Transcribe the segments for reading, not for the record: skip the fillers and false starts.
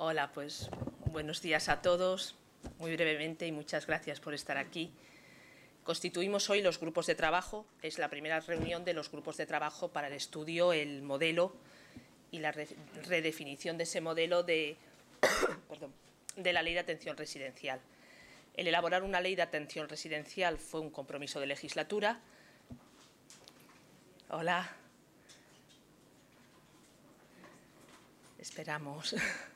Hola, pues buenos días a todos. Muy brevemente y muchas gracias por estar aquí. Constituimos hoy los grupos de trabajo. Es la primera reunión de los grupos de trabajo para el estudio, el modelo y la redefinición de ese modelo de la Ley de Atención Residencial. El elaborar una ley de atención residencial fue un compromiso de legislatura. Hola. Esperamos.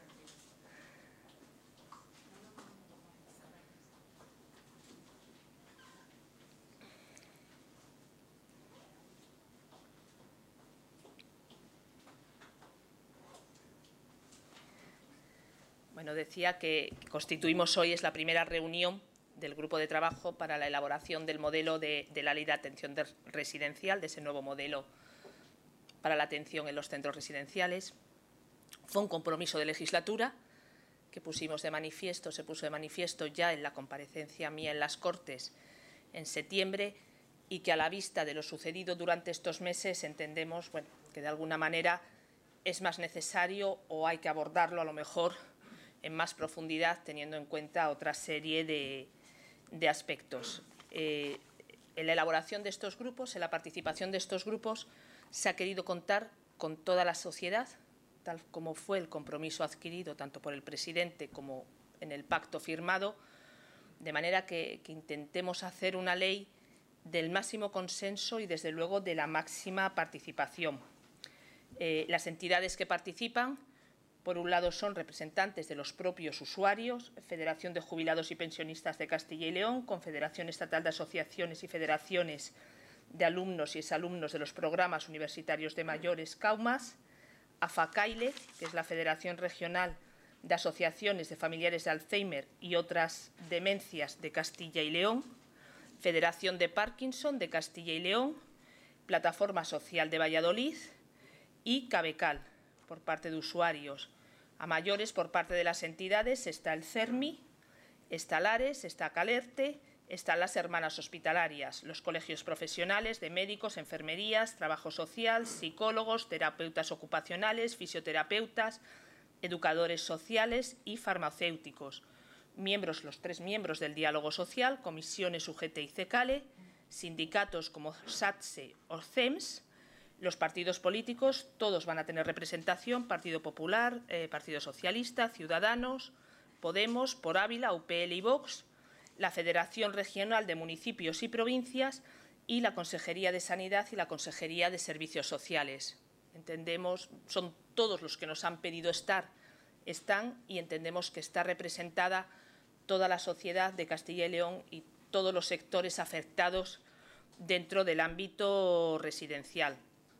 Bueno, decía que constituimos hoy, es la primera reunión del grupo de trabajo para la elaboración del modelo de la Ley de Atención Residencial, de ese nuevo modelo para la atención en los centros residenciales. Fue un compromiso de legislatura que pusimos de manifiesto, se puso de manifiesto ya en la comparecencia mía en las Cortes en septiembre, y que a la vista de lo sucedido durante estos meses entendemos, bueno, que de alguna manera es más necesario o hay que abordarlo a lo mejor en más profundidad, teniendo en cuenta otra serie de aspectos. En la elaboración de estos grupos, en la participación de estos grupos, se ha querido contar con toda la sociedad, tal como fue el compromiso adquirido tanto por el presidente como en el pacto firmado, de manera que intentemos hacer una ley del máximo consenso y, desde luego, de la máxima participación. Las entidades que participan, por un lado, son representantes de los propios usuarios, Federación de Jubilados y Pensionistas de Castilla y León, Confederación Estatal de Asociaciones y Federaciones de Alumnos y Exalumnos de los Programas Universitarios de Mayores, CAUMAS, AFACAILE, que es la Federación Regional de Asociaciones de Familiares de Alzheimer y otras demencias de Castilla y León, Federación de Parkinson de Castilla y León, Plataforma Social de Valladolid y CABECAL, por parte de usuarios. A mayores, por parte de las entidades, está el CERMI, está LARES, está CALERTE, están las hermanas hospitalarias, los colegios profesionales de médicos, enfermerías, trabajo social, psicólogos, terapeutas ocupacionales, fisioterapeutas, educadores sociales y farmacéuticos. Los 3 miembros del diálogo social, comisiones UGT y CECALE, sindicatos como SATSE o CEMS. Los partidos políticos, todos van a tener representación: Partido Popular, Partido Socialista, Ciudadanos, Podemos, Por Ávila, UPL y Vox, la Federación Regional de Municipios y Provincias y la Consejería de Sanidad y la Consejería de Servicios Sociales. Entendemos, son todos los que nos han pedido están, y entendemos que está representada toda la sociedad de Castilla y León y todos los sectores afectados dentro del ámbito residencial.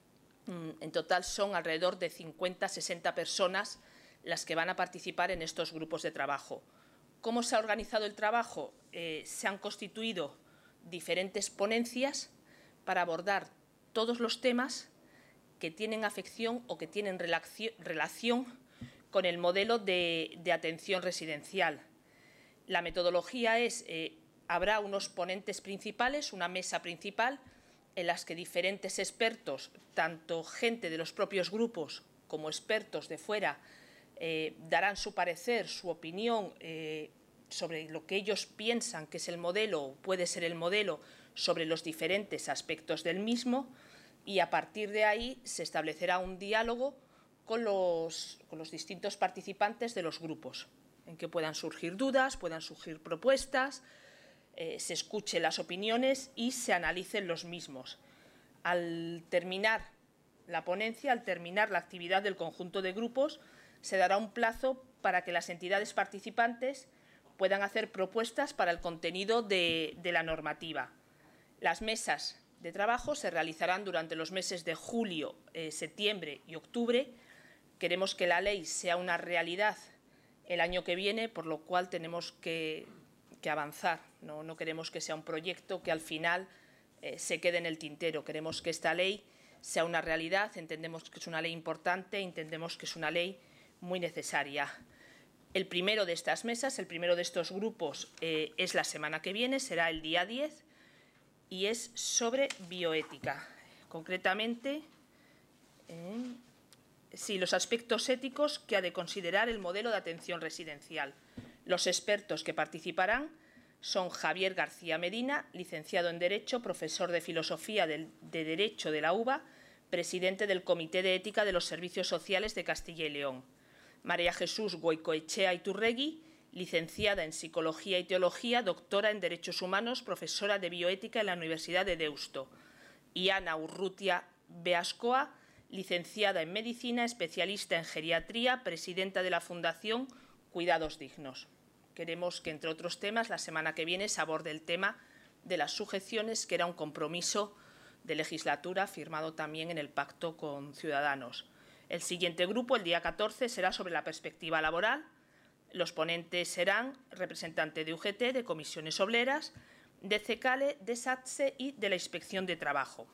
En total son alrededor de 50-60 personas las que van a participar en estos grupos de trabajo. ¿Cómo se ha organizado el trabajo? Se han constituido diferentes ponencias para abordar todos los temas que tienen afección o que tienen relación con el modelo de atención residencial. La metodología es, habrá unos ponentes principales, una mesa principal, en las que diferentes expertos, tanto gente de los propios grupos como expertos de fuera, darán su parecer, su opinión sobre lo que ellos piensan que es el modelo o puede ser el modelo, sobre los diferentes aspectos del mismo, y a partir de ahí se establecerá un diálogo con los distintos participantes de los grupos, en que puedan surgir dudas, puedan surgir propuestas, se escuchen las opiniones y se analicen los mismos. Al terminar la ponencia, al terminar la actividad del conjunto de grupos, se dará un plazo para que las entidades participantes puedan hacer propuestas para el contenido de la normativa. Las mesas de trabajo se realizarán durante los meses de julio, septiembre y octubre. Queremos que la ley sea una realidad el año que viene, por lo cual tenemos que avanzar. No queremos que sea un proyecto que al final se quede en el tintero. Queremos que esta ley sea una realidad. Entendemos que es una ley importante, entendemos que es una ley muy necesaria. El primero de estas mesas, el primero de estos grupos, es la semana que viene, será el día 10, y es sobre bioética. Concretamente, los aspectos éticos que ha de considerar el modelo de atención residencial. Los expertos que participarán son Javier García Medina, licenciado en Derecho, profesor de Filosofía de Derecho de la UBA, presidente del Comité de Ética de los Servicios Sociales de Castilla y León. María Jesús Goicoechea Iturregui, licenciada en Psicología y Teología, doctora en Derechos Humanos, profesora de Bioética en la Universidad de Deusto. Y Ana Urrutia Beascoa, licenciada en Medicina, especialista en Geriatría, presidenta de la Fundación Cuidados Dignos. Queremos que, entre otros temas, la semana que viene se aborde el tema de las sujeciones, que era un compromiso de legislatura firmado también en el pacto con Ciudadanos. El siguiente grupo, el día 14, será sobre la perspectiva laboral. Los ponentes serán representantes de UGT, de Comisiones Obreras, de CECALE, de SATSE y de la Inspección de Trabajo.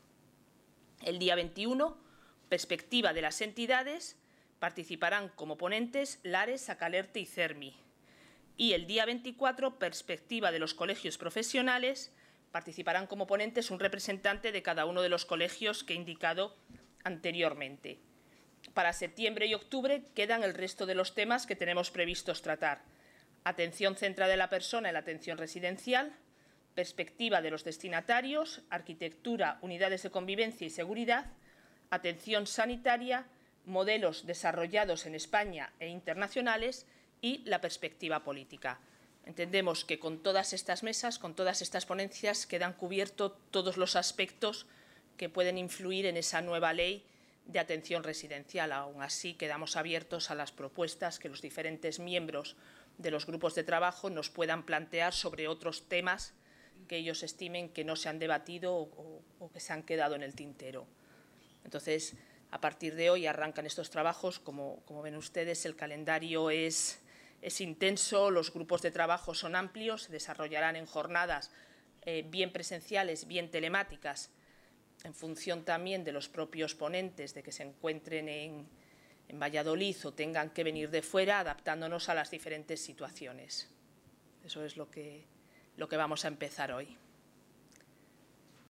El día 21, perspectiva de las entidades, participarán como ponentes Lares, Sacalerte y CERMI. Y el día 24, perspectiva de los colegios profesionales, participarán como ponentes un representante de cada uno de los colegios que he indicado anteriormente. Para septiembre y octubre quedan el resto de los temas que tenemos previstos tratar. Atención centrada de la persona en la atención residencial, perspectiva de los destinatarios, arquitectura, unidades de convivencia y seguridad, atención sanitaria, modelos desarrollados en España e internacionales y la perspectiva política. Entendemos que con todas estas mesas, con todas estas ponencias, quedan cubiertos todos los aspectos que pueden influir en esa nueva ley de atención residencial. Aún así, quedamos abiertos a las propuestas que los diferentes miembros de los grupos de trabajo nos puedan plantear sobre otros temas que ellos estimen que no se han debatido o que se han quedado en el tintero. Entonces, a partir de hoy arrancan estos trabajos. Como ven ustedes, el calendario es intenso, los grupos de trabajo son amplios, se desarrollarán en jornadas bien presenciales, bien telemáticas, en función también de los propios ponentes, de que se encuentren en Valladolid o tengan que venir de fuera, adaptándonos a las diferentes situaciones. Eso es lo que vamos a empezar hoy.